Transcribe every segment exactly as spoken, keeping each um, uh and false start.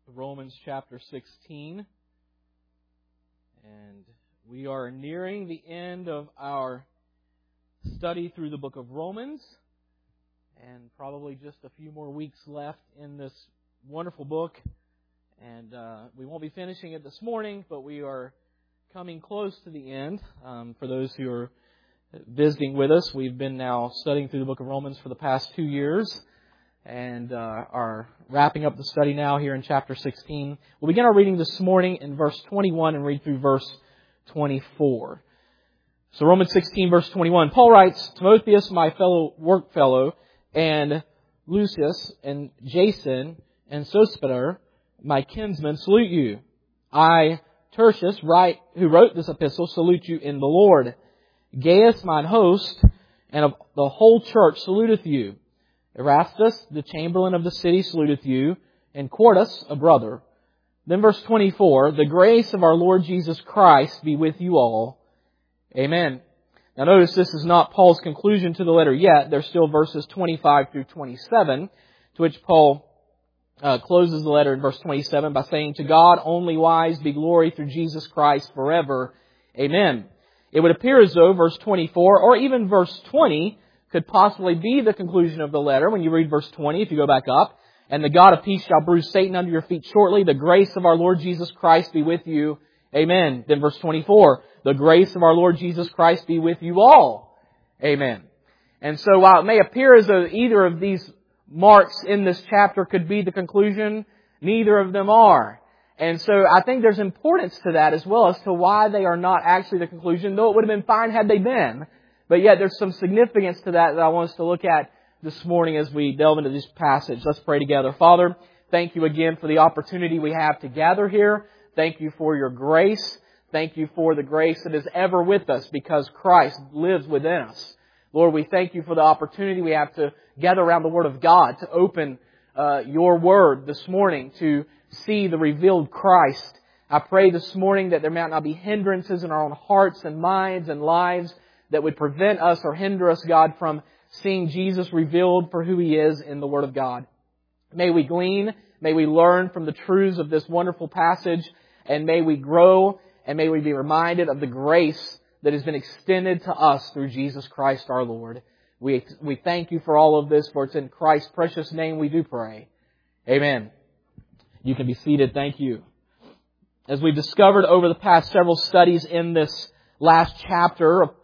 Romans chapter sixteen. And we are nearing the end of our study through the book of Romans. And probably just a few more weeks left in this wonderful book. And uh, we won't be finishing it this morning, but we are coming close to the end. Um, for those who are visiting with us, we've been now studying through the book of Romans for the past two years. And uh, are wrapping up the study now here in chapter sixteen. We'll begin our reading this morning in verse twenty-one and read through verse twenty-four. So Romans sixteen, verse twenty-one. Paul writes, Timotheus, my fellow workfellow, and Lucius, and Jason, and Sosipater, my kinsmen, salute you. I, Tertius, write, who wrote this epistle, salute you in the Lord. Gaius, mine host, and of the whole church saluteth you. Erastus, the chamberlain of the city, saluteth you, and Quartus, a brother. Then verse twenty-four, the grace of our Lord Jesus Christ be with you all. Amen. Now notice this is not Paul's conclusion to the letter yet. There's still verses twenty-five through twenty-seven, to which Paul uh, closes the letter in verse twenty-seven by saying, to God only wise be glory through Jesus Christ forever. Amen. It would appear as though verse twenty-four, or even verse twenty, could possibly be the conclusion of the letter when you read verse twenty, if you go back up. And the God of peace shall bruise Satan under your feet shortly. The grace of our Lord Jesus Christ be with you. Amen. Then verse twenty-four, the grace of our Lord Jesus Christ be with you all. Amen. And so while it may appear as though either of these marks in this chapter could be the conclusion, neither of them are. And so I think there's importance to that as well as to why they are not actually the conclusion, though it would have been fine had they been. But yet there's some significance to that that I want us to look at this morning as we delve into this passage. Let's pray together. Father, thank you again for the opportunity we have to gather here. Thank you for your grace. Thank you for the grace that is ever with us because Christ lives within us. Lord, we thank you for the opportunity we have to gather around the Word of God, to open uh, your Word this morning, to see the revealed Christ. I pray this morning that there might not be hindrances in our own hearts and minds and lives that would prevent us or hinder us, God, from seeing Jesus revealed for who He is in the Word of God. May we glean, may we learn from the truths of this wonderful passage, and may we grow, and may we be reminded of the grace that has been extended to us through Jesus Christ our Lord. We, we thank you for all of this, for it's in Christ's precious name we do pray. Amen. You can be seated. Thank you. As we've discovered over the past several studies in this last chapter of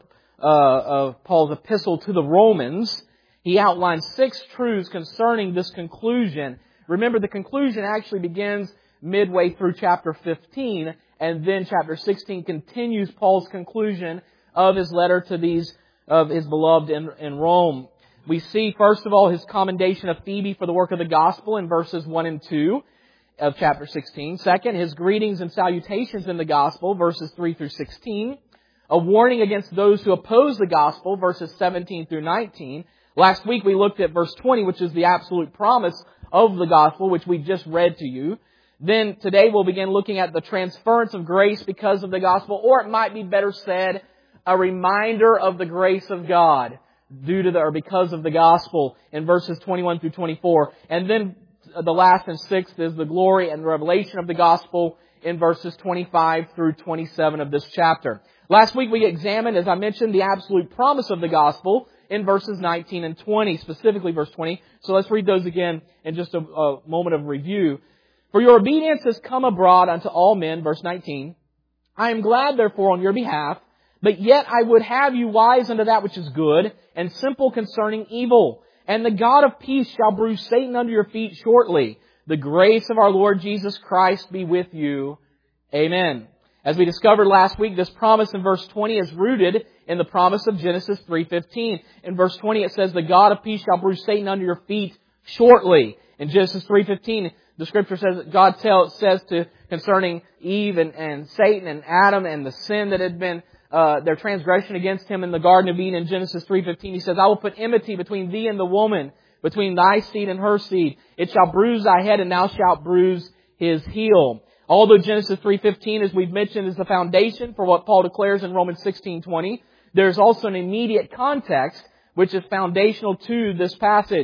Uh, of Paul's epistle to the Romans, he outlines six truths concerning this conclusion. Remember, the conclusion actually begins midway through chapter fifteen, and then chapter sixteen continues Paul's conclusion of his letter to these, of his beloved in, in Rome. We see, first of all, his commendation of Phoebe for the work of the gospel in verses one and two of chapter sixteen. Second, his greetings and salutations in the gospel, verses three through sixteen. A warning against those who oppose the gospel, verses seventeen through nineteen. Last week we looked at verse twenty, which is the absolute promise of the gospel, which we just read to you. Then today we'll begin looking at the transference of grace because of the gospel, or it might be better said, a reminder of the grace of God due to the, or because of the gospel in verses twenty-one through twenty-four. And then the last and sixth is the glory and revelation of the gospel in verses twenty-five through twenty-seven of this chapter. Last week we examined, as I mentioned, the absolute promise of the gospel in verses nineteen and twenty, specifically verse twenty. So let's read those again in just a, a moment of review. For your obedience has come abroad unto all men, verse nineteen. I am glad therefore on your behalf, but yet I would have you wise unto that which is good, and simple concerning evil. And the God of peace shall bruise Satan under your feet shortly. The grace of our Lord Jesus Christ be with you. Amen. As we discovered last week, this promise in verse twenty is rooted in the promise of Genesis three fifteen. In verse twenty it says, the God of peace shall bruise Satan under your feet shortly. In Genesis three fifteen, the Scripture says that God tell, says to concerning Eve and, and Satan and Adam and the sin that had been, uh, their transgression against Him in the Garden of Eden. In Genesis three fifteen, He says, I will put enmity between thee and the woman, between thy seed and her seed. It shall bruise thy head, and thou shalt bruise his heel. Although Genesis three fifteen, as we've mentioned, is the foundation for what Paul declares in Romans sixteen twenty, there's also an immediate context which is foundational to this passage.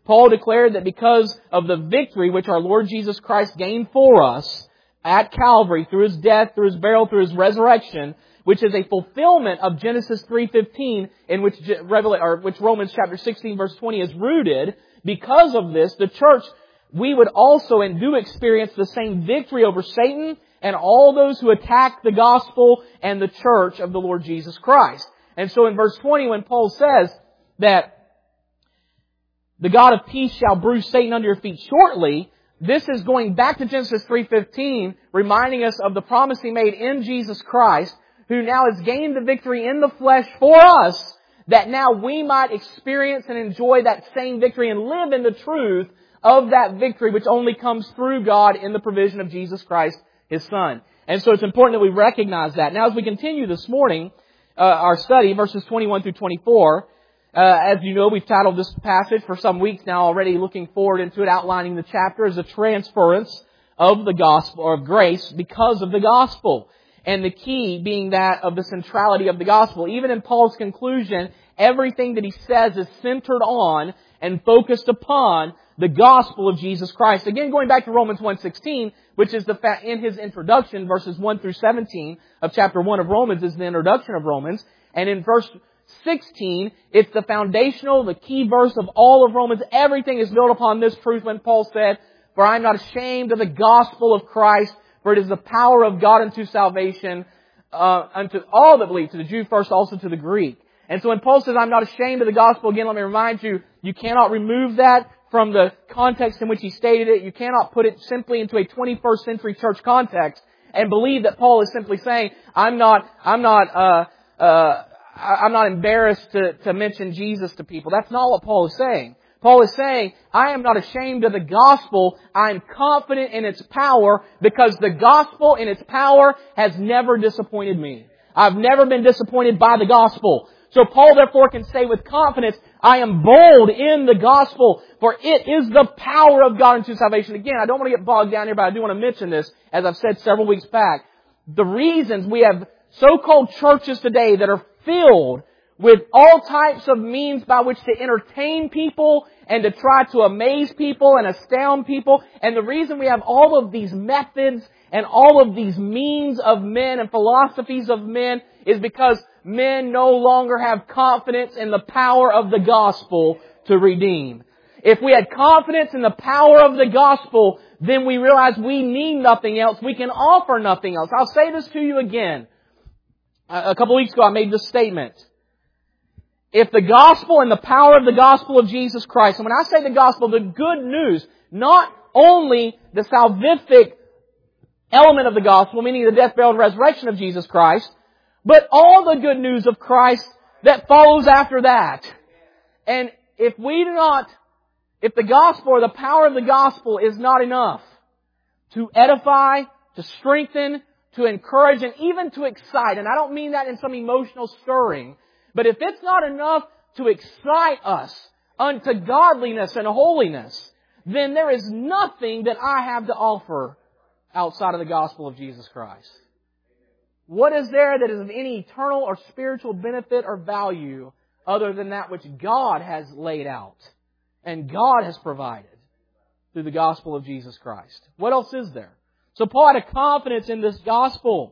Paul declared that because of the victory which our Lord Jesus Christ gained for us at Calvary through His death, through His burial, through His resurrection, which is a fulfillment of Genesis three fifteen, in which or which Romans chapter sixteen verse twenty is rooted. Because of this, the church, we would also and do experience the same victory over Satan and all those who attack the gospel and the church of the Lord Jesus Christ. And so in verse twenty, when Paul says that the God of peace shall bruise Satan under your feet shortly, this is going back to Genesis three fifteen, reminding us of the promise He made in Jesus Christ, who now has gained the victory in the flesh for us, that now we might experience and enjoy that same victory and live in the truth of that victory which only comes through God in the provision of Jesus Christ, His Son. And so it's important that we recognize that. Now as we continue this morning, uh, our study, verses twenty-one through twenty-four, uh, as you know, we've titled this passage for some weeks now already, looking forward into it, outlining the chapter as a transference of the gospel, or of grace, because of the gospel. And the key being that of the centrality of the gospel. Even in Paul's conclusion, everything that he says is centered on and focused upon the gospel of Jesus Christ. Again, going back to Romans one sixteen, which is the fa- in his introduction, verses one through seventeen of chapter one of Romans is the introduction of Romans. And in verse sixteen, it's the foundational, the key verse of all of Romans. Everything is built upon this truth when Paul said, "For I am not ashamed of the gospel of Christ, for it is the power of God unto salvation, uh, unto all that believe, to the Jew first, also to the Greek." And so when Paul says, "I'm not ashamed of the gospel," again, let me remind you, you cannot remove that from the context in which he stated it. You cannot put it simply into a twenty-first century church context and believe that Paul is simply saying, "I'm not, I'm not, uh, uh, I'm not embarrassed to, to mention Jesus to people." That's not what Paul is saying. Paul is saying, I am not ashamed of the gospel. I am confident in its power, because the gospel in its power has never disappointed me. I've never been disappointed by the gospel. So Paul therefore can say with confidence, I am bold in the gospel, for it is the power of God unto salvation. Again, I don't want to get bogged down here, but I do want to mention this, as I've said several weeks back. The reasons we have so-called churches today that are filled with all types of means by which to entertain people and to try to amaze people and astound people. And the reason we have all of these methods and all of these means of men and philosophies of men is because men no longer have confidence in the power of the gospel to redeem. If we had confidence in the power of the gospel, then we realize we need nothing else. We can offer nothing else. I'll say this to you again. A couple of weeks ago I made this statement. If the gospel and the power of the gospel of Jesus Christ, and when I say the gospel, the good news, not only the salvific element of the gospel, meaning the death, burial, and resurrection of Jesus Christ, but all the good news of Christ that follows after that. And if we do not, if the gospel or the power of the gospel is not enough to edify, to strengthen, to encourage, and even to excite, and I don't mean that in some emotional stirring, but if it's not enough to excite us unto godliness and holiness, then there is nothing that I have to offer outside of the gospel of Jesus Christ. What is there that is of any eternal or spiritual benefit or value other than that which God has laid out and God has provided through the gospel of Jesus Christ? What else is there? So Paul had a confidence in this gospel.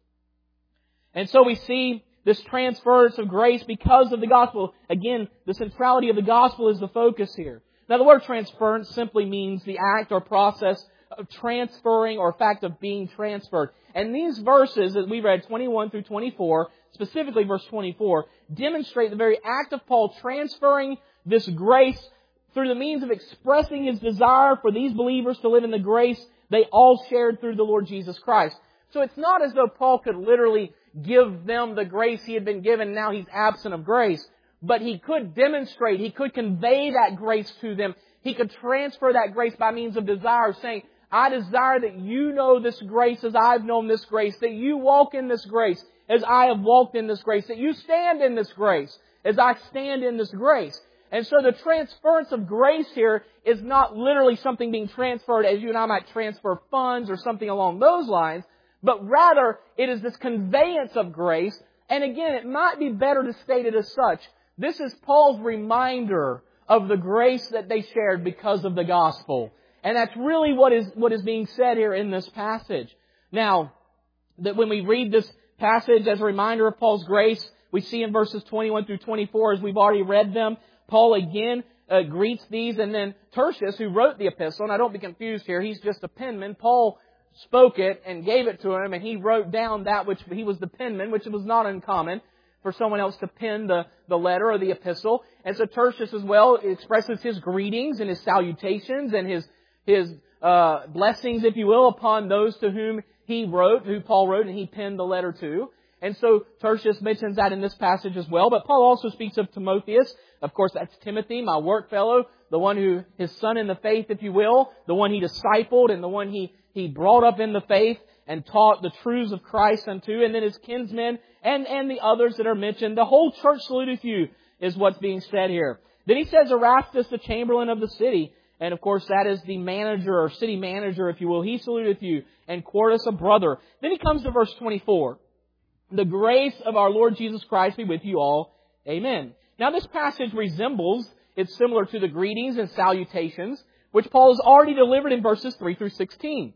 And so we see this transference of grace because of the gospel. Again, the centrality of the gospel is the focus here. Now the word transference simply means the act or process of transferring or fact of being transferred. And these verses that we read, twenty-one through twenty-four, specifically verse twenty-four, demonstrate the very act of Paul transferring this grace through the means of expressing his desire for these believers to live in the grace they all shared through the Lord Jesus Christ. So it's not as though Paul could literally give them the grace he had been given, now he's absent of grace. But he could demonstrate, he could convey that grace to them. He could transfer that grace by means of desire, saying, I desire that you know this grace as I've known this grace, that you walk in this grace as I have walked in this grace, that you stand in this grace as I stand in this grace. And so the transference of grace here is not literally something being transferred as you and I might transfer funds or something along those lines, but rather it is this conveyance of grace. And again, it might be better to state it as such. This is Paul's reminder of the grace that they shared because of the gospel. And that's really what is what is being said here in this passage. Now, that when we read this passage as a reminder of Paul's grace, we see in verses twenty-one through twenty-four, as we've already read them, Paul again uh, greets these, and then Tertius, who wrote the epistle, and I don't be confused here, he's just a penman. Paul spoke it and gave it to him, and he wrote down that which he was the penman, which was not uncommon for someone else to pen the, the letter or the epistle. And so Tertius as well expresses his greetings and his salutations and his his uh, blessings, if you will, upon those to whom he wrote, who Paul wrote, and he penned the letter to. And so Tertius mentions that in this passage as well. But Paul also speaks of Timotheus. Of course, that's Timothy, my work fellow, the one who, his son in the faith, if you will, the one he discipled and the one he, he brought up in the faith and taught the truths of Christ unto, and then his kinsmen and, and the others that are mentioned. The whole church saluteth you, is what's being said here. Then he says, Erastus, the chamberlain of the city. And of course, that is the manager or city manager, if you will. He saluteth you. And Quartus, a brother. Then he comes to verse twenty-four. The grace of our Lord Jesus Christ be with you all. Amen. Now this passage resembles, it's similar to the greetings and salutations, which Paul has already delivered in verses three through sixteen.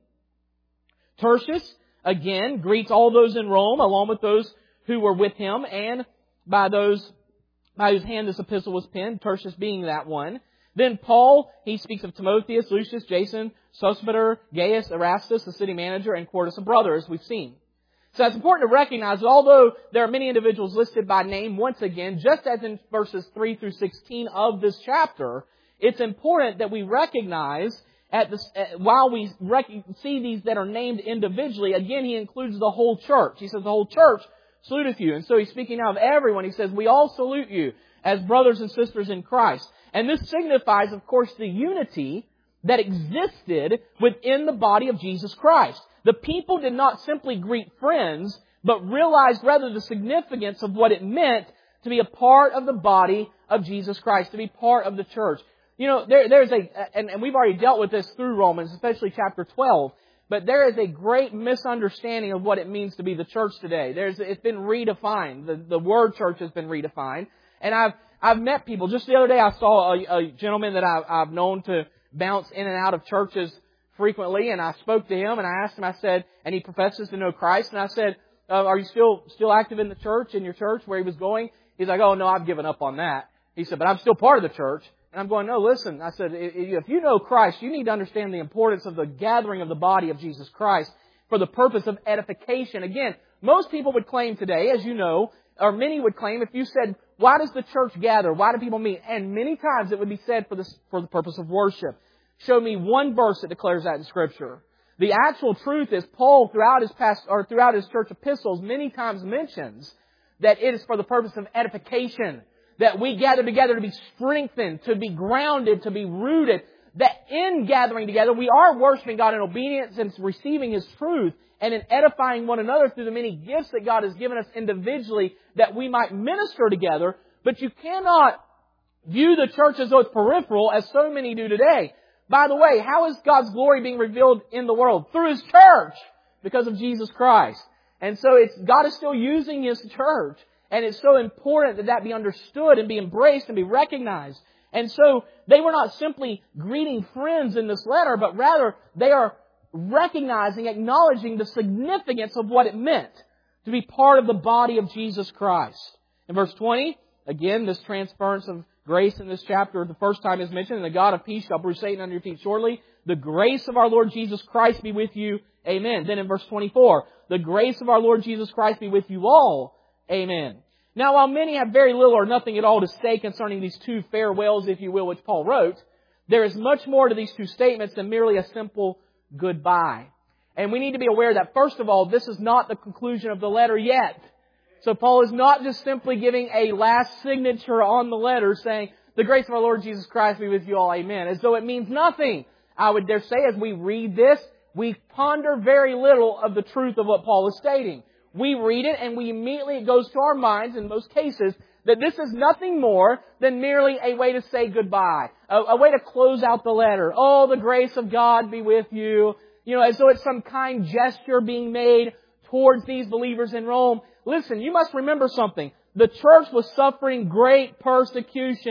Tertius, again, greets all those in Rome, along with those who were with him, and by those by whose hand this epistle was penned, Tertius being that one. Then Paul, he speaks of Timotheus, Lucius, Jason, Sosipater, Gaius, Erastus, the city manager, and Quartus, a brother, as we've seen. So it's important to recognize that although there are many individuals listed by name, once again, just as in verses three through sixteen of this chapter, it's important that we recognize, at this, uh, while we rec- see these that are named individually, again, he includes the whole church. He says, the whole church saluteth you. And so he's speaking now of everyone. He says, we all salute you as brothers and sisters in Christ. And this signifies, of course, the unity that existed within the body of Jesus Christ. The people did not simply greet friends, but realized rather the significance of what it meant to be a part of the body of Jesus Christ, to be part of the church. You know, there, there's a, and, and we've already dealt with this through Romans, especially chapter twelve, but there is a great misunderstanding of what it means to be the church today. There's, it's been redefined. The, the word church has been redefined. And I've, I've met people. Just the other day I saw a, a gentleman that I, I've known to bounce in and out of churches frequently, and I spoke to him and I asked him, I said, and he professes to know Christ, and I said, uh, are you still still active in the church, in your church, where he was going? He's like, oh no, I've given up on that. He said, but I'm still part of the church. And I'm going, no, listen, I said, if you know Christ, you need to understand the importance of the gathering of the body of Jesus Christ for the purpose of edification. Again, most people would claim today, as you know, or many would claim, if you said, why does the church gather? Why do people meet? And many times it would be said for this, for the purpose of worship. Show me one verse that declares that in Scripture. The actual truth is Paul, throughout his past, or throughout his church epistles, many times mentions that it is for the purpose of edification. That we gather together to be strengthened, to be grounded, to be rooted. That in gathering together, we are worshiping God in obedience and receiving His truth, and in edifying one another through the many gifts that God has given us individually, that we might minister together. But you cannot view the church as though it's peripheral, as so many do today. By the way, how is God's glory being revealed in the world? Through His church, because of Jesus Christ. And so it's, God is still using His church. And it's so important that that be understood and be embraced and be recognized. And so they were not simply greeting friends in this letter, but rather they are recognizing, acknowledging the significance of what it meant to be part of the body of Jesus Christ. In verse twenty, again, this transference of grace in this chapter, the first time is mentioned, and the God of peace shall bruise Satan under your feet shortly. The grace of our Lord Jesus Christ be with you. Amen. Then in verse twenty-four, the grace of our Lord Jesus Christ be with you all. Amen. Now, while many have very little or nothing at all to say concerning these two farewells, if you will, which Paul wrote, there is much more to these two statements than merely a simple goodbye. And we need to be aware that, first of all, this is not the conclusion of the letter yet. So Paul is not just simply giving a last signature on the letter saying, the grace of our Lord Jesus Christ be with you all, amen, as though it means nothing. I would dare say, as we read this, we ponder very little of the truth of what Paul is stating. We read it and we immediately, it goes to our minds in most cases, that this is nothing more than merely a way to say goodbye. A, a way to close out the letter. Oh, the grace of God be with you. You know, as though it's some kind gesture being made towards these believers in Rome. Listen, you must remember something. The church was suffering great persecution.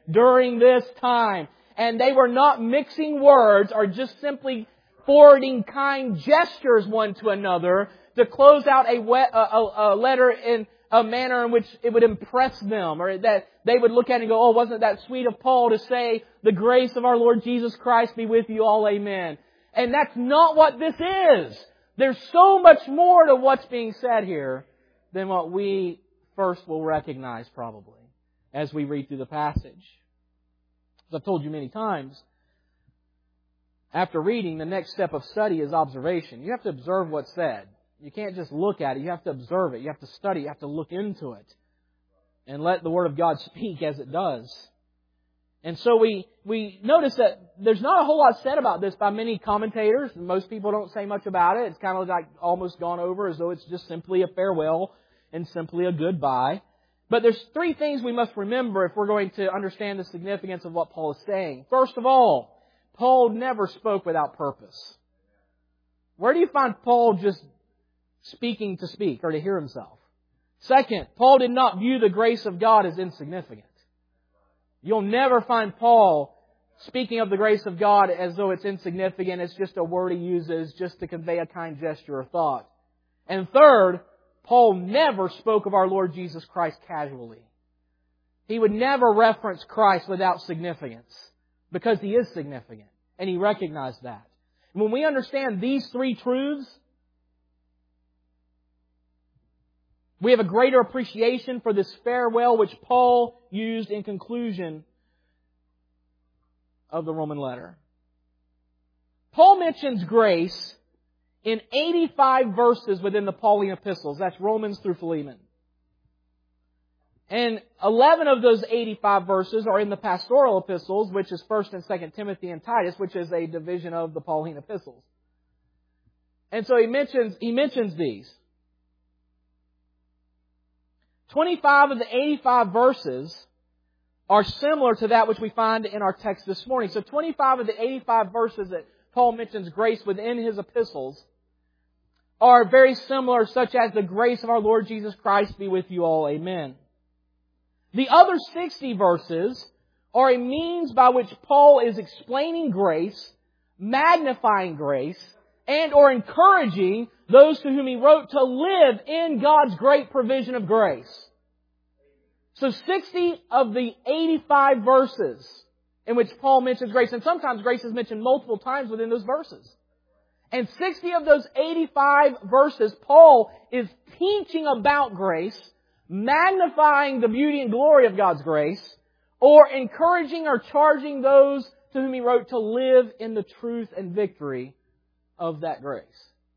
during this time. And they were not mixing words or just simply forwarding kind gestures one to another to close out a, we- a, a, a letter in a manner in which it would impress them, or that they would look at it and go, oh, wasn't that sweet of Paul to say, the grace of our Lord Jesus Christ be with you all, amen. And that's not what this is. There's so much more to what's being said here than what we first will recognize probably as we read through the passage. As I've told you many times, after reading, the next step of study is observation. You have to observe what's said. You can't just look at it. You have to observe it. You have to study. You have to look into it. And let the Word of God speak as it does. And so we, we notice that there's not a whole lot said about this by many commentators. Most people don't say much about it. It's kind of like almost gone over as though it's just simply a farewell and simply a goodbye. But there's three things we must remember if we're going to understand the significance of what Paul is saying. First of all, Paul never spoke without purpose. Where do you find Paul just speaking to speak or to hear himself? Second, Paul did not view the grace of God as insignificant. You'll never find Paul speaking of the grace of God as though it's insignificant. It's just a word he uses just to convey a kind gesture or thought. And third, Paul never spoke of our Lord Jesus Christ casually. He would never reference Christ without significance, because He is significant, and he recognized that. And when we understand these three truths, we have a greater appreciation for this farewell which Paul used in conclusion of the Roman letter. Paul mentions grace in eighty-five verses within the Pauline epistles. That's Romans through Philemon. And eleven of those eighty-five verses are in the pastoral epistles, which is First and Second Timothy and Titus, which is a division of the Pauline epistles. And so he mentions, he mentions these. twenty-five of the eighty-five verses are similar to that which we find in our text this morning. So twenty-five of the eighty-five verses that Paul mentions grace within his epistles are very similar, such as the grace of our Lord Jesus Christ be with you all, amen. The other sixty verses are a means by which Paul is explaining grace, magnifying grace, and or encouraging those to whom he wrote to live in God's great provision of grace. So sixty of the eighty-five verses in which Paul mentions grace, and sometimes grace is mentioned multiple times within those verses. And sixty of those eighty-five verses, Paul is teaching about grace, magnifying the beauty and glory of God's grace, or encouraging or charging those to whom he wrote to live in the truth and victory of that grace.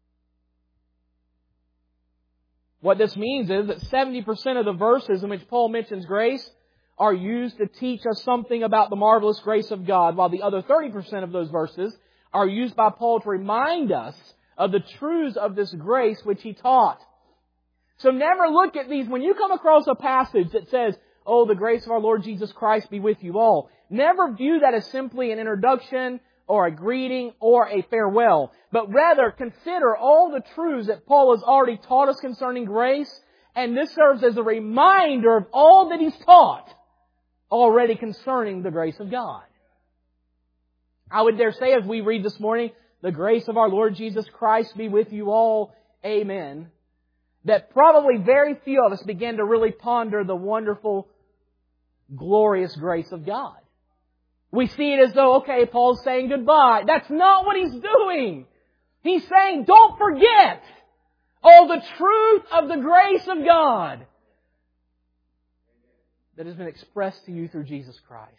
What this means is that seventy percent of the verses in which Paul mentions grace are used to teach us something about the marvelous grace of God, while the other thirty percent of those verses are used by Paul to remind us of the truths of this grace which he taught. So never look at these. When you come across a passage that says, oh, the grace of our Lord Jesus Christ be with you all, never view that as simply an introduction or a greeting or a farewell, but rather consider all the truths that Paul has already taught us concerning grace, and this serves as a reminder of all that he's taught already concerning the grace of God. I would dare say, as we read this morning, the grace of our Lord Jesus Christ be with you all, amen, that probably very few of us begin to really ponder the wonderful, glorious grace of God. We see it as though, okay, Paul's saying goodbye. That's not what he's doing. He's saying, don't forget all the truth of the grace of God that has been expressed to you through Jesus Christ.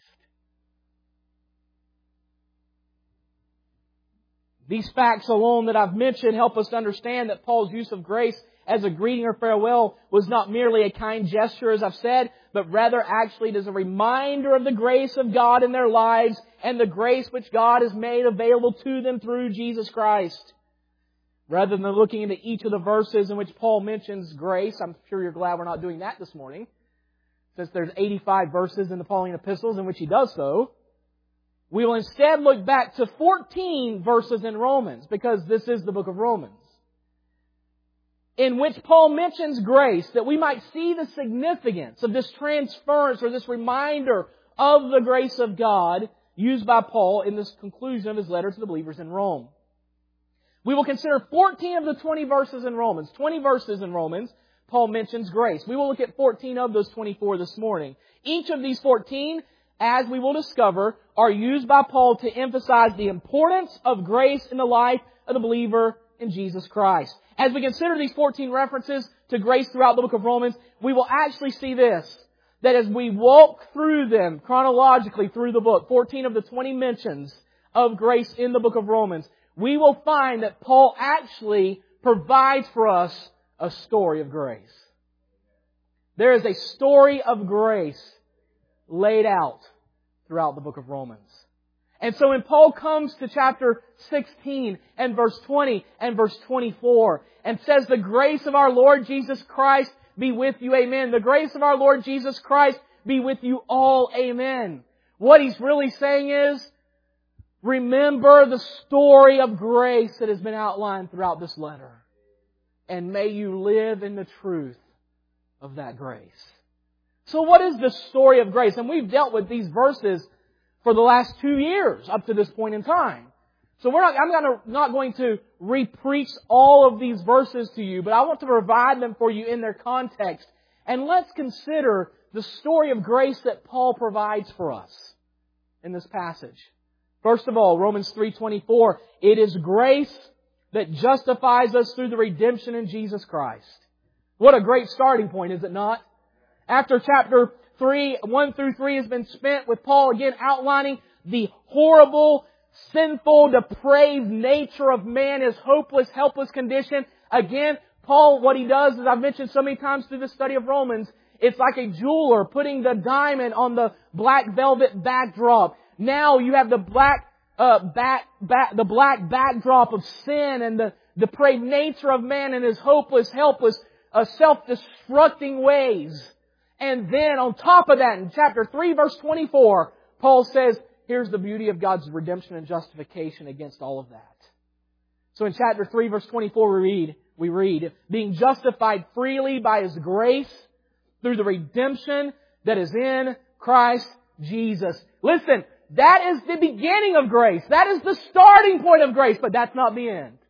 These facts alone that I've mentioned help us to understand that Paul's use of grace as a greeting or farewell was not merely a kind gesture, as I've said, but rather actually it is a reminder of the grace of God in their lives and the grace which God has made available to them through Jesus Christ. Rather than looking into each of the verses in which Paul mentions grace, I'm sure you're glad we're not doing that this morning, since there's eighty-five verses in the Pauline epistles in which he does so. We will instead look back to fourteen verses in Romans, because this is the book of Romans, in which Paul mentions grace, that we might see the significance of this transference or this reminder of the grace of God used by Paul in this conclusion of his letter to the believers in Rome. We will consider fourteen of the twenty verses in Romans. twenty verses in Romans, Paul mentions grace. We will look at fourteen of those twenty-four this morning. Each of these fourteen, as we will discover, are used by Paul to emphasize the importance of grace in the life of the believer in Jesus Christ. As we consider these fourteen references to grace throughout the book of Romans, we will actually see this, that as we walk through them chronologically through the book, fourteen of the twenty mentions of grace in the book of Romans, we will find that Paul actually provides for us a story of grace. There is a story of grace laid out throughout the book of Romans. And so when Paul comes to chapter sixteen and verse twenty and verse twenty-four and says, "The grace of our Lord Jesus Christ be with you, amen. The grace of our Lord Jesus Christ be with you all, amen." What he's really saying is, remember the story of grace that has been outlined throughout this letter. And may you live in the truth of that grace. So what is the story of grace? And we've dealt with these verses for the last two years up to this point in time. So we're not, I'm gonna, not going to re-preach all of these verses to you, but I want to provide them for you in their context. And let's consider the story of grace that Paul provides for us in this passage. First of all, Romans three twenty-four, it is grace that justifies us through the redemption in Jesus Christ. What a great starting point, is it not? After chapter three, one through three has been spent with Paul again outlining the horrible, sinful, depraved nature of man, his hopeless, helpless condition. Again, Paul, what he does, as I've mentioned so many times through the study of Romans, it's like a jeweler putting the diamond on the black velvet backdrop. Now you have the black, uh, back, back, the black backdrop of sin and the depraved nature of man and his hopeless, helpless, uh, self-destructing ways. And then on top of that, in chapter three, verse twenty-four, Paul says, here's the beauty of God's redemption and justification against all of that. So in chapter three, verse twenty-four, we read, we read, being justified freely by His grace through the redemption that is in Christ Jesus. Listen, that is the beginning of grace. That is the starting point of grace, but that's not the end.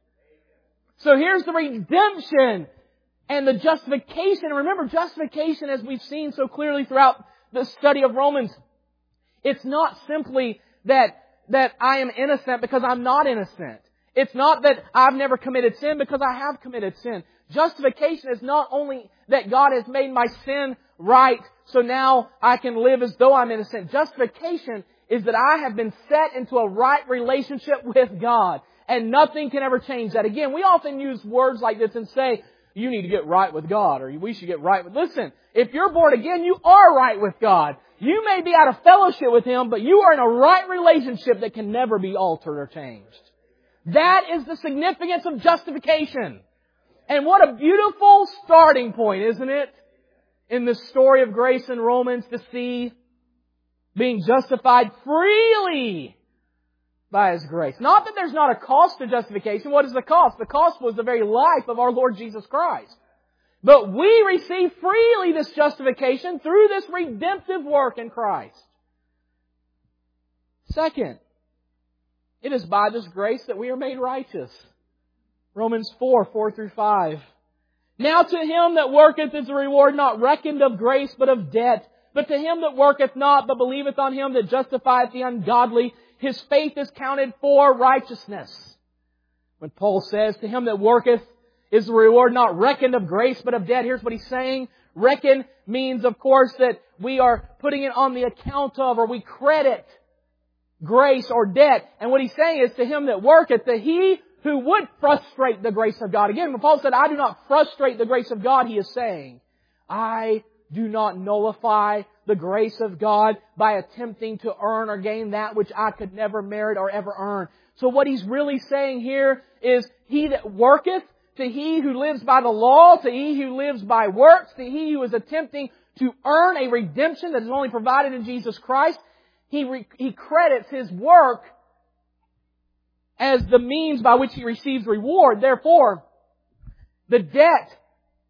So here's the redemption and the justification. Remember, justification, as we've seen so clearly throughout the study of Romans, it's not simply that, that I am innocent because I'm not innocent. It's not that I've never committed sin because I have committed sin. Justification is not only that God has made my sin right, so now I can live as though I'm innocent. Justification is that I have been set into a right relationship with God. And nothing can ever change that. Again, we often use words like this and say, you need to get right with God, or we should get right with... Listen, if you're born again, you are right with God. You may be out of fellowship with Him, but you are in a right relationship that can never be altered or changed. That is the significance of justification. And what a beautiful starting point, isn't it? In the story of grace in Romans, to see being justified freely by His grace. Not that there's not a cost to justification. What is the cost? The cost was the very life of our Lord Jesus Christ. But we receive freely this justification through this redemptive work in Christ. Second, it is by this grace that we are made righteous. Romans four, four through five. Now to him that worketh is a reward not reckoned of grace, but of debt. But to him that worketh not, but believeth on Him that justifieth the ungodly, his faith is counted for righteousness. When Paul says, to him that worketh is the reward not reckoned of grace, but of debt, here's what he's saying. Reckon means, of course, that we are putting it on the account of, or we credit grace or debt. And what he's saying is, to him that worketh, that he who would frustrate the grace of God. Again, when Paul said, I do not frustrate the grace of God, he is saying, I do not nullify the grace of God by attempting to earn or gain that which I could never merit or ever earn. So what he's really saying here is, he that worketh, to he who lives by the law, to he who lives by works, to he who is attempting to earn a redemption that is only provided in Jesus Christ, he, re- he credits his work as the means by which he receives reward. Therefore, the debt,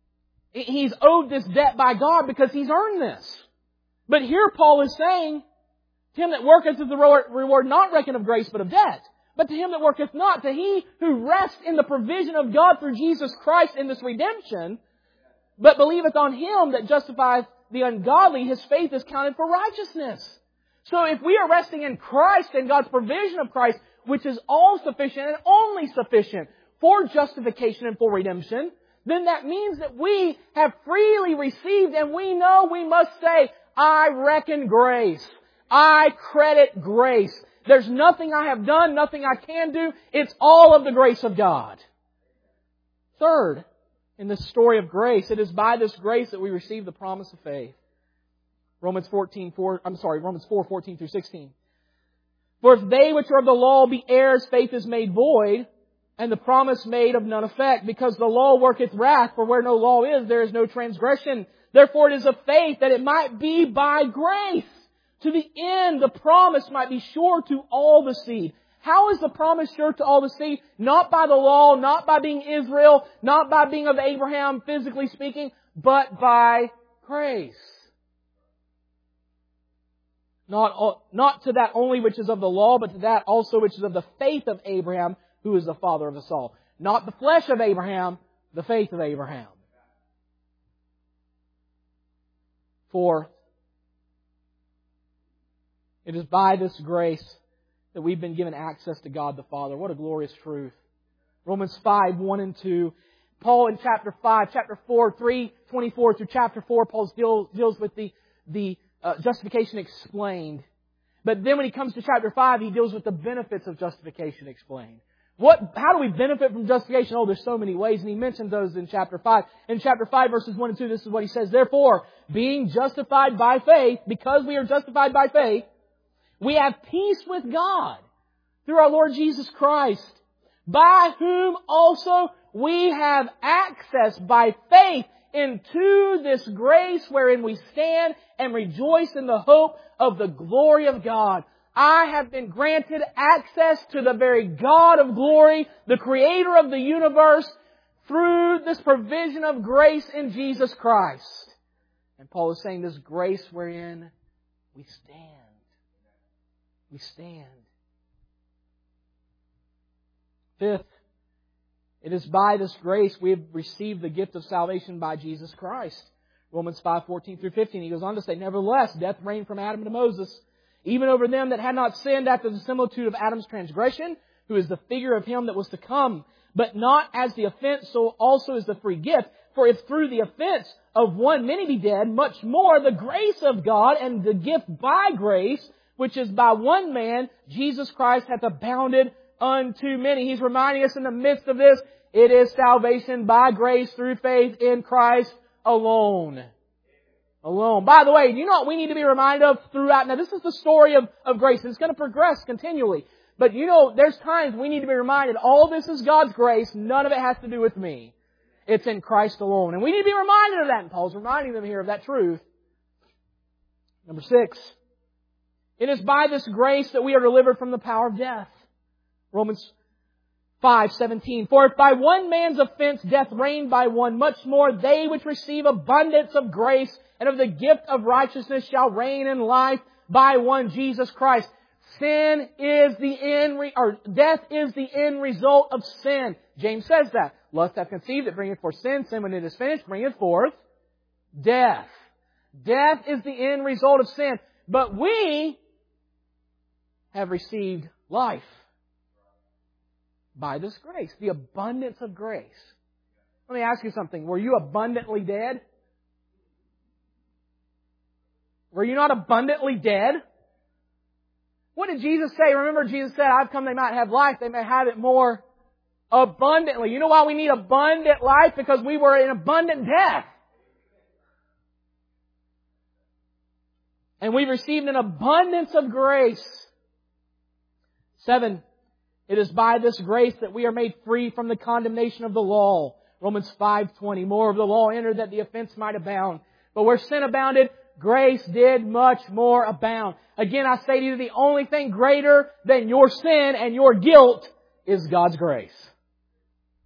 he's owed this debt by God because he's earned this. But here Paul is saying, To him that worketh is the reward not reckoned of grace, but of debt. But to him that worketh not, to he who rests in the provision of God through Jesus Christ in this redemption, but believeth on Him that justifieth the ungodly, his faith is counted for righteousness. So if we are resting in Christ and God's provision of Christ, which is all sufficient and only sufficient for justification and for redemption, then that means that we have freely received, and we know we must say, I reckon grace. I credit grace. There's nothing I have done, nothing I can do. It's all of the grace of God. Third, in this story of grace, it is by this grace that we receive the promise of faith. Romans fourteen, four, I'm sorry, Romans four, fourteen through sixteen. For if they which are of the law be heirs, faith is made void, and the promise made of none effect, because the law worketh wrath, for where no law is, there is no transgression. Therefore it is of faith, that it might be by grace. To the end, the promise might be sure to all the seed. How is the promise sure to all the seed? Not by the law, not by being Israel, not by being of Abraham, physically speaking, but by grace. Not, not to that only which is of the law, but to that also which is of the faith of Abraham, who is the father of us all. Not the flesh of Abraham, the faith of Abraham. Fourth, it is by this grace that we've been given access to God the Father. What a glorious truth. Romans five, one and two. Paul in chapter five, chapter four, three, twenty-four through chapter four, Paul deals, deals with the, the uh, justification explained. But then when he comes to chapter five, he deals with the benefits of justification explained. What, how do we benefit from justification? Oh, there's so many ways, and he mentioned those in chapter five. In chapter five, verses one and two, this is what he says. Therefore, being justified by faith, because we are justified by faith, we have peace with God through our Lord Jesus Christ, by whom also we have access by faith into this grace wherein we stand and rejoice in the hope of the glory of God. I have been granted access to the very God of glory, the Creator of the universe, through this provision of grace in Jesus Christ. And Paul is saying this grace wherein we stand. We stand. Fifth, it is by this grace we have received the gift of salvation by Jesus Christ. Romans five, fourteen through fifteen. He goes on to say, nevertheless, death reigned from Adam to Moses, even over them that had not sinned after the similitude of Adam's transgression, who is the figure of him that was to come. But not as the offense, so also is the free gift. For if through the offense of one many be dead, much more the grace of God and the gift by grace, which is by one man, Jesus Christ, hath abounded unto many. He's reminding us in the midst of this, it is salvation by grace through faith in Christ alone. Alone. By the way, you know what we need to be reminded of throughout? Now, this is the story of, of grace. It's going to progress continually. But you know, there's times we need to be reminded, all this is God's grace. None of it has to do with me. It's in Christ alone. And we need to be reminded of that. And Paul's reminding them here of that truth. Number six. It is by this grace that we are delivered from the power of death. Romans five, seventeen. For if by one man's offense death reigned by one, much more they which receive abundance of grace and of the gift of righteousness shall reign in life by one, Jesus Christ. Sin is the end, re- or death is the end result of sin. James says that. Lust hath conceived, it bringeth forth sin. Sin, when it is finished, bringeth forth death. Death is the end result of sin. But we have received life by this grace, the abundance of grace. Let me ask you something. Were you abundantly dead? Were you not abundantly dead? What did Jesus say? Remember, Jesus said, I've come they might have life, they may have it more abundantly. You know why we need abundant life? Because we were in abundant death. And we've received an abundance of grace. Seven, it is by this grace that we are made free from the condemnation of the law. Romans five twenty. More of the law entered that the offense might abound. But where sin abounded, grace did much more abound. Again, I say to you, the only thing greater than your sin and your guilt is God's grace.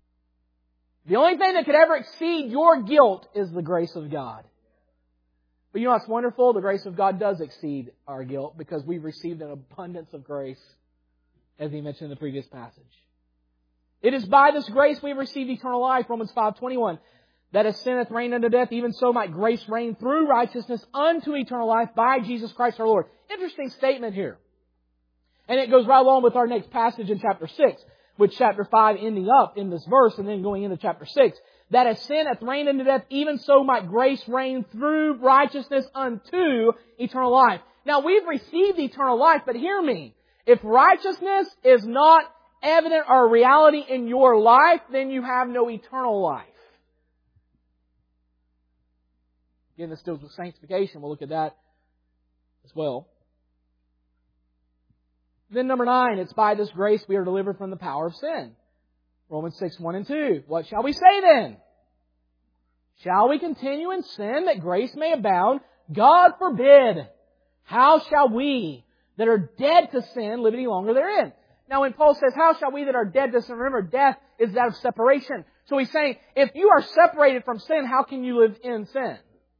The only thing that could ever exceed your guilt is the grace of God. But you know what's wonderful? The grace of God does exceed our guilt because we've received an abundance of grace, as He mentioned in the previous passage. It is by this grace we have received eternal life, Romans five twenty-one. That as sin hath reigned unto death, even so might grace reign through righteousness unto eternal life by Jesus Christ our Lord. Interesting statement here. And it goes right along with our next passage in chapter six, with chapter five ending up in this verse and then going into chapter six. That as sin hath reigned unto death, even so might grace reign through righteousness unto eternal life. Now we've received eternal life, but hear me. If righteousness is not evident or a reality in your life, then you have no eternal life. Again, this deals with sanctification. We'll look at that as well. Then number nine, it's by this grace we are delivered from the power of sin. Romans six, one and two. What shall we say then? Shall we continue in sin that grace may abound? God forbid. How shall we that are dead to sin live any longer therein? Now when Paul says, how shall we that are dead to sin? Remember, death is that of separation. So he's saying, if you are separated from sin, how can you live in sin?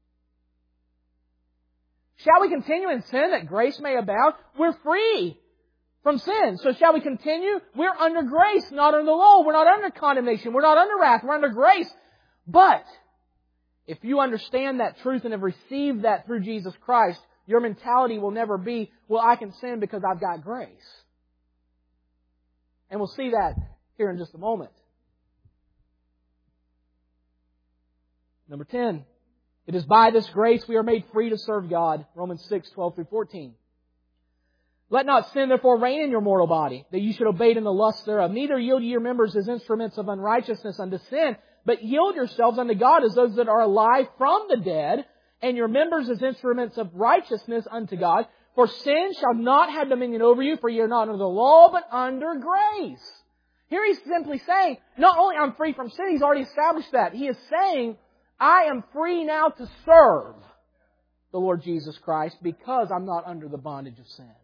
Shall we continue in sin that grace may abound? We're free from sin. So shall we continue? We're under grace, not under the law. We're not under condemnation. We're not under wrath. We're under grace. But if you understand that truth and have received that through Jesus Christ, your mentality will never be, well, I can sin because I've got grace. And we'll see that here in just a moment. Number ten. It is by this grace we are made free to serve God. Romans six, twelve through fourteen. Let not sin therefore reign in your mortal body, that you should obey it in the lust thereof. Neither yield ye your members as instruments of unrighteousness unto sin, but yield yourselves unto God as those that are alive from the dead, and your members as instruments of righteousness unto God. For sin shall not have dominion over you, for ye are not under the law, but under grace. Here he's simply saying, not only I'm free from sin, he's already established that. He is saying, I am free now to serve the Lord Jesus Christ because I'm not under the bondage of sin.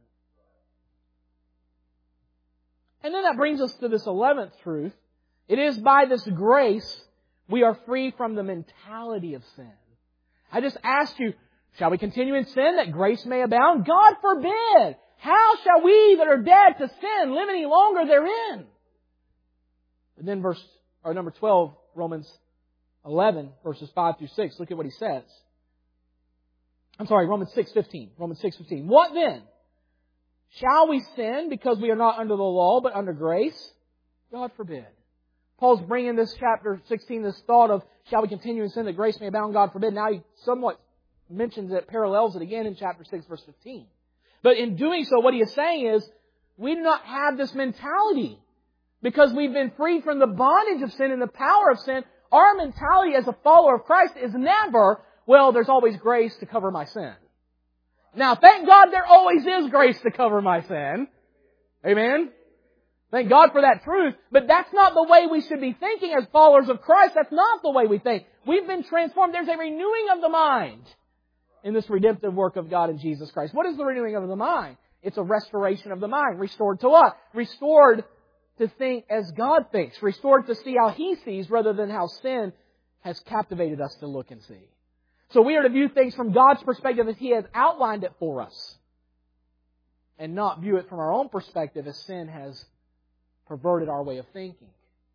And then that brings us to this eleventh truth. It is by this grace we are free from the mentality of sin. I just asked you, shall we continue in sin that grace may abound? God forbid! How shall we that are dead to sin live any longer therein? And then verse, or number twelve, Romans eleven, verses five through six. Look at what he says. I'm sorry, Romans six fifteen. Romans six fifteen. What then? Shall we sin because we are not under the law, but under grace? God forbid. Paul's bringing this chapter sixteen, this thought of, shall we continue in sin that grace may abound? God forbid. Now he somewhat mentions it, parallels it again in chapter six, verse fifteen. But in doing so, what he is saying is, we do not have this mentality. Because we've been freed from the bondage of sin and the power of sin, our mentality as a follower of Christ is never, well, there's always grace to cover my sin. Now, thank God there always is grace to cover my sin. Amen? Thank God for that truth. But that's not the way we should be thinking as followers of Christ. That's not the way we think. We've been transformed. There's a renewing of the mind in this redemptive work of God in Jesus Christ. What is the renewing of the mind? It's a restoration of the mind. Restored to what? Restored to think as God thinks. Restored to see how He sees rather than how sin has captivated us to look and see. So we are to view things from God's perspective as He has outlined it for us. And not view it from our own perspective as sin has perverted our way of thinking.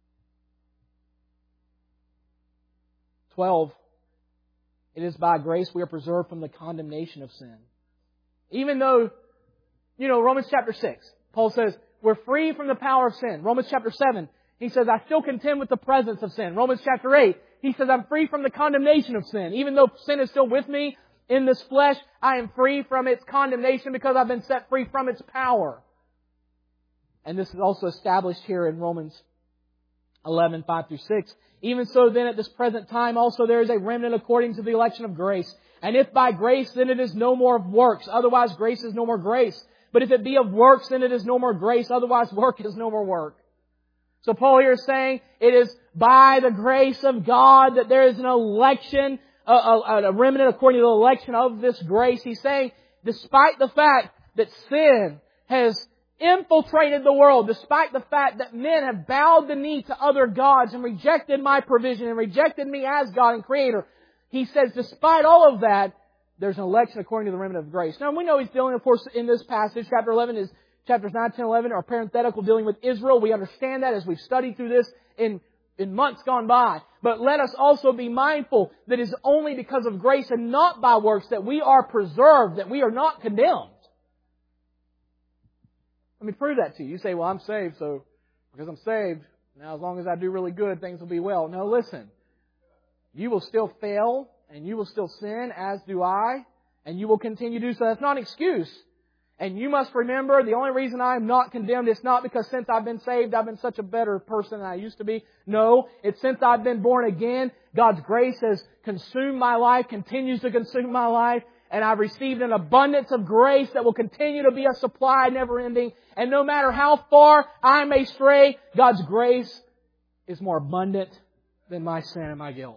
Twelve. It is by grace we are preserved from the condemnation of sin. Even though, you know, Romans chapter six, Paul says, we're free from the power of sin. Romans chapter seven, he says, I still contend with the presence of sin. Romans chapter eight, he says, I'm free from the condemnation of sin. Even though sin is still with me in this flesh, I am free from its condemnation because I've been set free from its power. And this is also established here in Romans eleven, five through six. Even so then at this present time also there is a remnant according to the election of grace. And if by grace, then it is no more of works. Otherwise grace is no more grace. But if it be of works, then it is no more grace. Otherwise work is no more work. So Paul here is saying it is by the grace of God that there is an election, a, a, a remnant according to the election of this grace. He's saying, despite the fact that sin has infiltrated the world, despite the fact that men have bowed the knee to other gods and rejected my provision and rejected me as God and Creator, he says, despite all of that, there's an election according to the remnant of grace. Now we know He's dealing, of course, in this passage. Chapter eleven is chapters nine, ten, eleven are parenthetical, dealing with Israel. We understand that as we've studied through this in in months gone by. But let us also be mindful that it is only because of grace and not by works that we are preserved, that we are not condemned. Let me prove that to you. You say, well, I'm saved, so because I'm saved, now as long as I do really good, things will be well. No, listen. You will still fail, and you will still sin, as do I, and you will continue to do so. That's not an excuse. And you must remember, the only reason I am not condemned is not because since I've been saved, I've been such a better person than I used to be. No, it's since I've been born again, God's grace has consumed my life, continues to consume my life, and I've received an abundance of grace that will continue to be a supply never ending. And no matter how far I may stray, God's grace is more abundant than my sin and my guilt.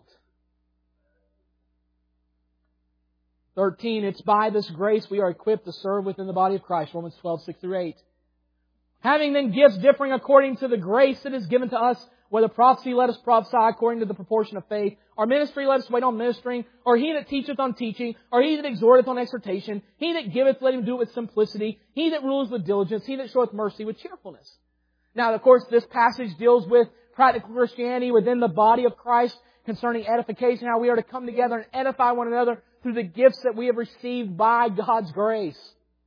thirteen, it's by this grace we are equipped to serve within the body of Christ. Romans twelve, six through eight. Having then gifts differing according to the grace that is given to us, whether prophecy, let us prophesy according to the proportion of faith. Or ministry, let us wait on ministering. Or he that teacheth on teaching. Or he that exhorteth on exhortation. He that giveth, let him do it with simplicity. He that rules with diligence. He that showeth mercy with cheerfulness. Now, of course, this passage deals with practical Christianity within the body of Christ concerning edification, how we are to come together and edify one another through the gifts that we have received by God's grace.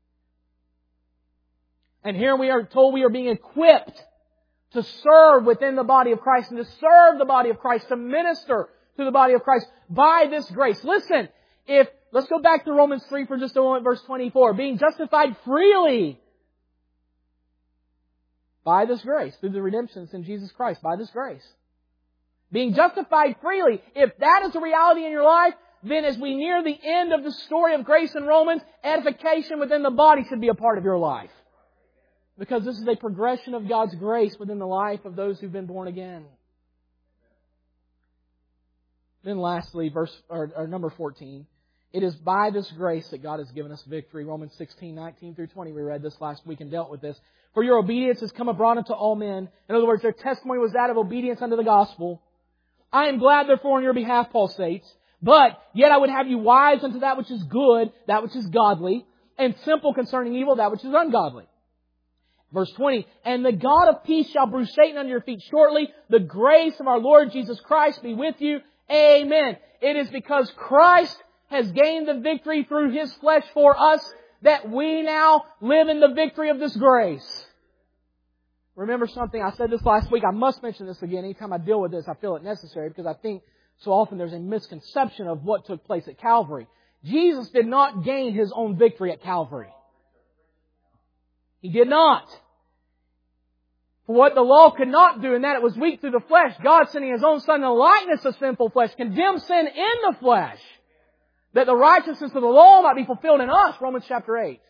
And here we are told we are being equipped to serve within the body of Christ and to serve the body of Christ, to minister to the body of Christ by this grace. Listen, if, let's go back to Romans three for just a moment, verse twenty-four. Being justified freely by this grace, through the redemption in Jesus Christ, by this grace. Being justified freely. If that is a reality in your life, then as we near the end of the story of grace in Romans, edification within the body should be a part of your life. Because this is a progression of God's grace within the life of those who've been born again. Then lastly, verse or, or number fourteen. It is by this grace that God has given us victory. Romans sixteen, nineteen through twenty. We read this last week and dealt with this. For your obedience has come abroad unto all men. In other words, their testimony was that of obedience unto the gospel. I am glad therefore on your behalf, Paul states. But yet I would have you wise unto that which is good, that which is godly, and simple concerning evil, that which is ungodly. Verse twenty, and the God of peace shall bruise Satan under your feet shortly. The grace of our Lord Jesus Christ be with you. Amen. It is because Christ has gained the victory through His flesh for us that we now live in the victory of this grace. Remember something, I said this last week, I must mention this again. Anytime I deal with this, I feel it necessary because I think so often there's a misconception of what took place at Calvary. Jesus did not gain His own victory at Calvary. He did not. For what the law could not do, in that it was weak through the flesh, God sending His own Son in the likeness of sinful flesh, condemned sin in the flesh, that the righteousness of the law might be fulfilled in us, Romans chapter eight.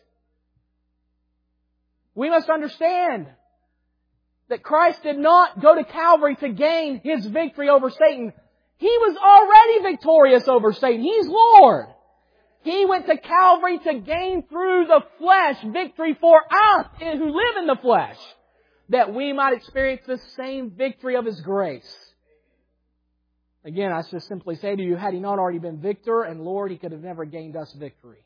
We must understand that Christ did not go to Calvary to gain His victory over Satan. He was already victorious over Satan. He's Lord. He went to Calvary to gain through the flesh victory for us who live in the flesh, that we might experience the same victory of His grace. Again, I just simply say to you, had He not already been victor and Lord, He could have never gained us victory.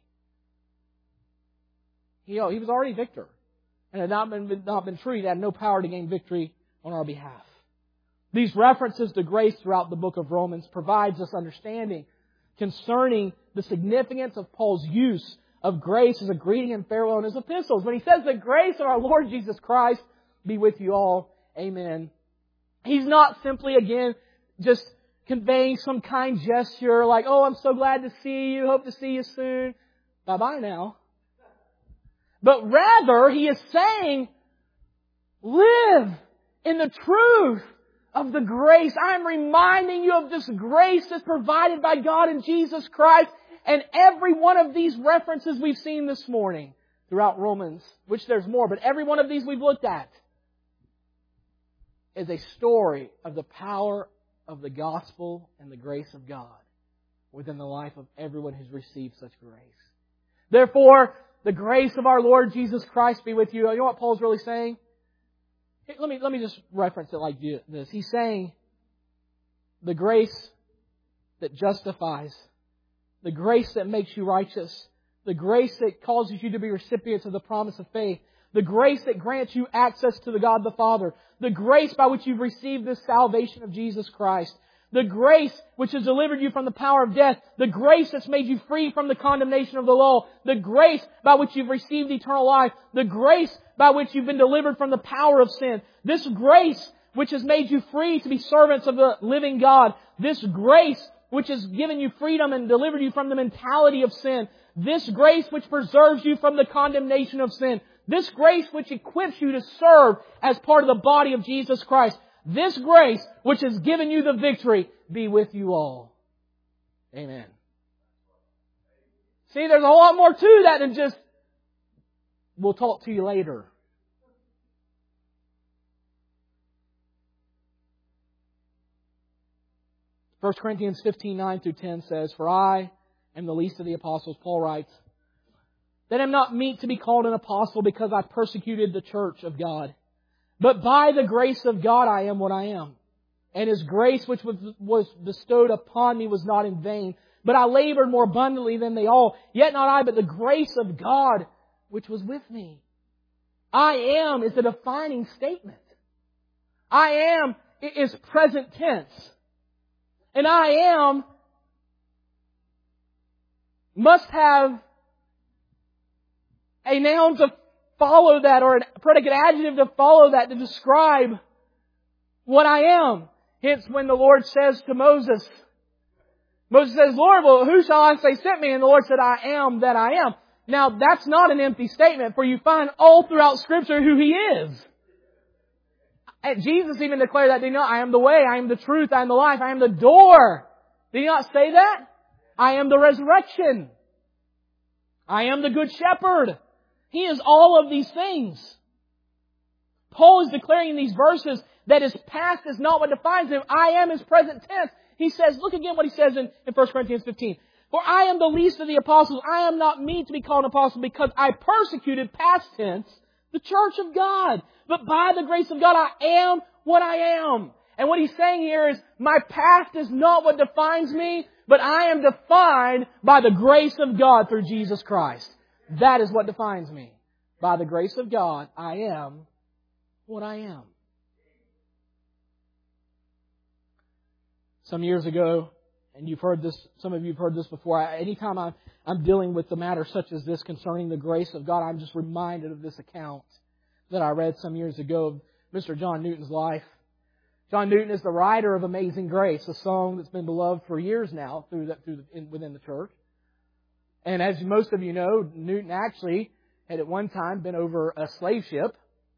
He, he was already victor. And had not been, not been true, He had no power to gain victory on our behalf. These references to grace throughout the book of Romans provides us understanding concerning the significance of Paul's use of grace as a greeting and farewell in his epistles. When he says, the grace of our Lord Jesus Christ be with you all. Amen. He's not simply, again, just conveying some kind gesture like, oh, I'm so glad to see you, hope to see you soon. Bye-bye now. But rather, he is saying, live in the truth of the grace. I'm reminding you of this grace that's provided by God in Jesus Christ. And every one of these references we've seen this morning throughout Romans, which there's more, but every one of these we've looked at, is a story of the power of the gospel and the grace of God within the life of everyone who's received such grace. Therefore, the grace of our Lord Jesus Christ be with you. You know what Paul's really saying? Let me, let me just reference it like this. He's saying the grace that justifies, the grace that makes you righteous, the grace that causes you to be recipients of the promise of faith, the grace that grants you access to the God the Father, the grace by which you've received this salvation of Jesus Christ, the grace which has delivered you from the power of death, the grace that's made you free from the condemnation of the law, the grace by which you've received eternal life, the grace by which you've been delivered from the power of sin, this grace which has made you free to be servants of the living God, this grace which has given you freedom and delivered you from the mentality of sin, this grace which preserves you from the condemnation of sin, this grace which equips you to serve as part of the body of Jesus Christ, this grace which has given you the victory, be with you all. Amen. See, there's a lot more to that than just, we'll talk to you later. First Corinthians fifteen, nine through ten says, "For I am the least of the apostles," Paul writes, "that am not meet to be called an apostle because I persecuted the church of God. But by the grace of God I am what I am. And His grace which was bestowed upon me was not in vain. But I labored more abundantly than they all. Yet not I, but the grace of God which was with me." I am is a defining statement. I am is present tense. And I am must have a noun to follow that, or a predicate adjective to follow that to describe what I am. Hence, when the Lord says to Moses, Moses says, "Lord, well, who shall I say sent me?" And the Lord said, "I am that I am." Now, that's not an empty statement, for you find all throughout Scripture who He is. And Jesus even declared that, did He not? "I am the way, I am the truth, I am the life, I am the door." Did He not say that? "I am the resurrection. I am the good shepherd." He is all of these things. Paul is declaring in these verses that His past is not what defines Him. I am His present tense. He says, look again what he says in, in First Corinthians fifteen. "For I am the least of the apostles. I am not meet to be called an apostle because I persecuted," past tense, "the church of God. But by the grace of God, I am what I am." And what he's saying here is, my past is not what defines me, but I am defined by the grace of God through Jesus Christ. That is what defines me. By the grace of God, I am what I am. Some years ago, and you've heard this, some of you have heard this before, anytime I'm, I'm dealing with the matter such as this concerning the grace of God, I'm just reminded of this account that I read some years ago of Mister John Newton's life. John Newton is the writer of Amazing Grace, a song that's been beloved for years now through the, through the, in, within the church. And as most of you know, Newton actually had at one time been over a slave ship.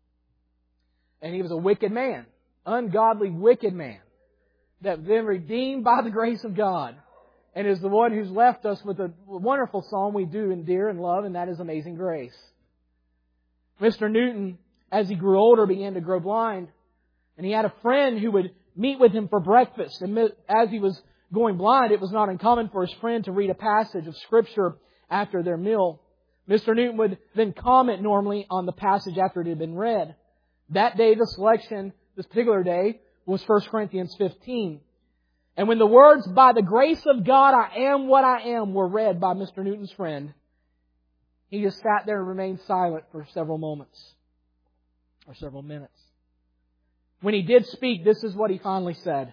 And he was a wicked man, ungodly wicked man, that was then redeemed by the grace of God. And is the one who's left us with a wonderful song we do endear and love, and that is Amazing Grace. Mister Newton, as he grew older, began to grow blind. And he had a friend who would meet with him for breakfast. And as he was going blind, it was not uncommon for his friend to read a passage of Scripture after their meal. Mister Newton would then comment normally on the passage after it had been read. That day, the selection, this particular day, was First Corinthians fifteen. And when the words, "By the grace of God, I am what I am," were read by Mister Newton's friend, he just sat there and remained silent for several moments, or several minutes. When he did speak, this is what he finally said.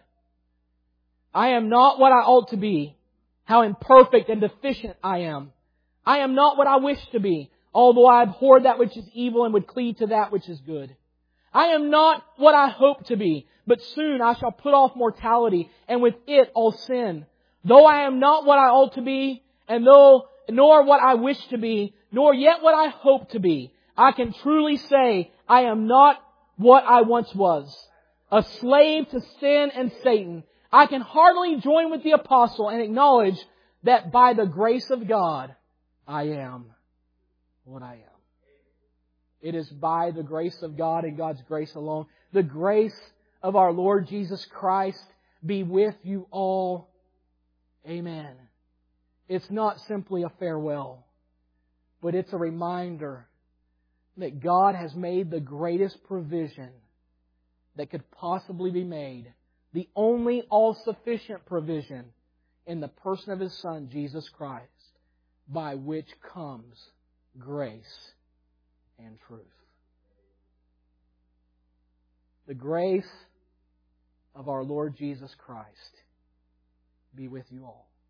"I am not what I ought to be. How imperfect and deficient I am. I am not what I wish to be, although I abhor that which is evil and would cleave to that which is good. I am not what I hope to be, but soon I shall put off mortality, and with it all sin. Though I am not what I ought to be, and though nor what I wish to be, nor yet what I hope to be, I can truly say I am not what I once was, a slave to sin and Satan. I can heartily join with the apostle and acknowledge that by the grace of God, I am what I am." It is by the grace of God and God's grace alone. The grace of our Lord Jesus Christ be with you all. Amen. It's not simply a farewell, but it's a reminder that God has made the greatest provision that could possibly be made. The only all-sufficient provision in the person of His Son, Jesus Christ, by which comes grace and truth. The grace of our Lord Jesus Christ be with you all.